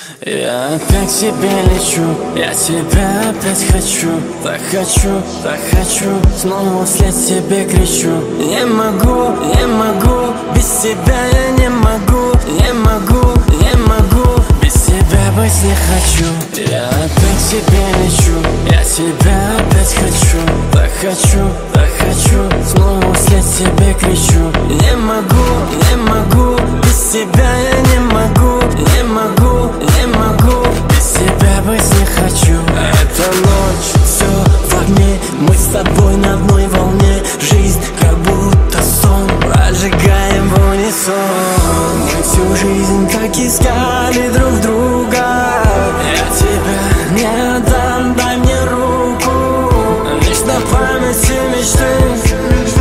Я опять к тебе лечу, я тебя опять хочу. Так хочу, так хочу, снова вслед тебе кричу. Не могу, не могу, без тебя я не могу. Не могу, не могу, без тебя быть не хочу. Я опять к тебе лечу, я тебя опять хочу. Так хочу, так хочу, снова вслед тебе кричу. Не могу, не могу, без тебя я не могу. Не могу, не могу, без тебя быть не хочу. Эта ночь, все в огне, мы с тобой на одной волне. Жизнь как будто сон, прожигаем в унисон. Мы всю жизнь так искали друг друга. Я тебя не отдам, дай мне руку. Лишь на памяти мечты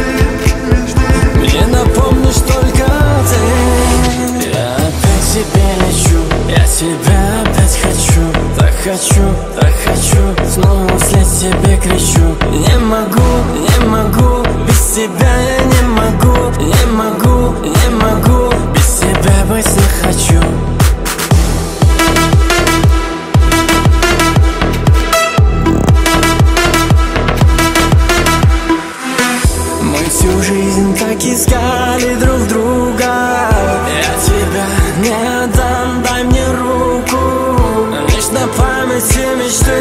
мне напомнишь только ты. Я опять к тебе лечу, я тебя опять хочу. Так хочу, так хочу, снова вслед тебе кричу. Не могу, не могу, без тебя я не могу. Не могу, не могу, без тебя быть не хочу. Мы всю жизнь так искали друг друга. Я тебя не отдам, дай мне руку. Лишь на памяти мечты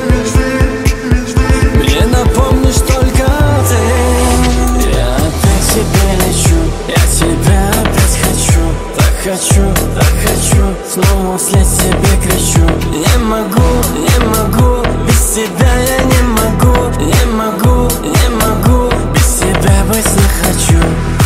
мне напомнишь только ты. Я опять к тебе лечу, я тебя опять хочу. Так хочу, так хочу, снова вслед тебе кричу. Не могу, не могу, без тебя я не могу. Не могу, не могу, без тебя быть не хочу.